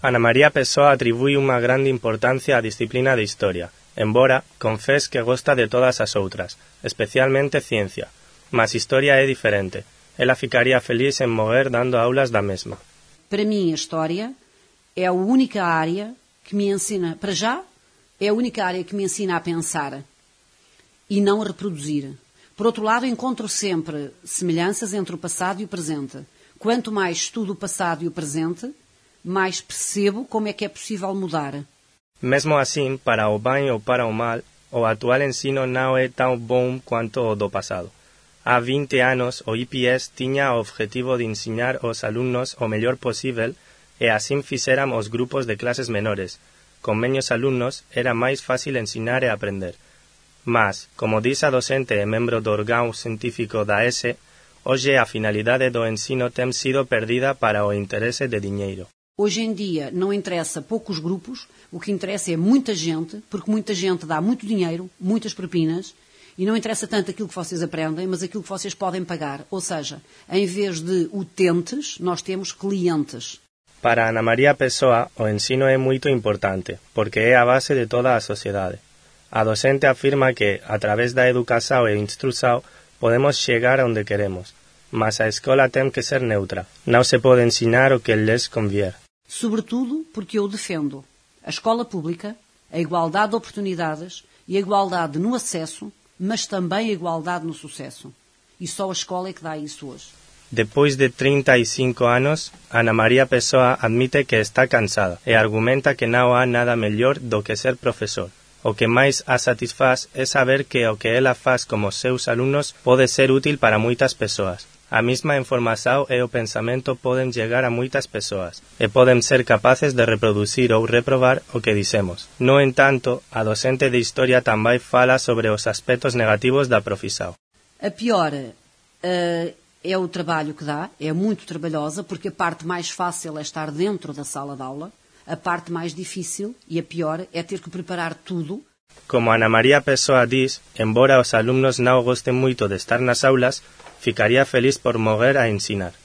Ana María Pessoa atribui unha grande importancia á disciplina de historia, embora confés que gosta de todas as outras, especialmente ciencia, mas historia é diferente. Ela ficaría feliz en morrer dando aulas da mesma. Para mim, a história é a única área que me ensina, para já, é a única área que me ensina a pensar e não a reproduzir. Por outro lado, encontro sempre semelhanças entre o passado e o presente. Quanto mais estudo o passado e o presente, mais percebo como é que é possível mudar. Mesmo assim, para o bem ou para o mal, o atual ensino não é tão bom quanto o do passado. Há 20 anos, o IPS tiña o objetivo de ensinar aos alumnos o mellor posível e assim fixeran os grupos de clases menores. Con menos alumnos era máis fácil ensinar e aprender. Mas, como diz a docente e membro do órgão científico da ESE, hoxe a finalidade do ensino ten sido perdida para o interese de dinheiro. Hoje em dia não interessa poucos grupos, o que interessa é muita gente, porque muita gente dá muito dinheiro, muitas propinas, e não interessa tanto aquilo que vocês aprendem, mas aquilo que vocês podem pagar. Ou seja, em vez de utentes, nós temos clientes. Para Ana María Pessoa, o ensino é muito importante, porque é a base de toda a sociedade. A docente afirma que, a través da educação e instrução, podemos chegar onde queremos, mas a escola tem que ser neutra. Não se pode ensinar o que lhes convier. Sobretudo porque eu defendo a escola pública, a igualdade de oportunidades e a igualdade no acesso, mas também a igualdade no sucesso. E só a escola é que dá isso hoje. Depois de 35 anos, Ana María Pessoa admite que está cansada e argumenta que não há nada melhor do que ser professor. O que máis a satisfaz é saber que o que ela faz como seus alunos pode ser útil para moitas persoas. A mesma información e o pensamento poden chegar a moitas persoas e poden ser capaces de reproducir ou reprobar o que dicemos. No entanto, a docente de historia tamén fala sobre os aspectos negativos da profissão. A pior é o trabalho que dá, é muito trabalhosa, porque a parte mais fácil é estar dentro da sala de aula. A parte mais difícil e a pior é ter que preparar tudo. Como Ana María Pessoa diz, embora os alumnos não gostem muito de estar nas aulas, ficaría feliz por morrer a ensinar.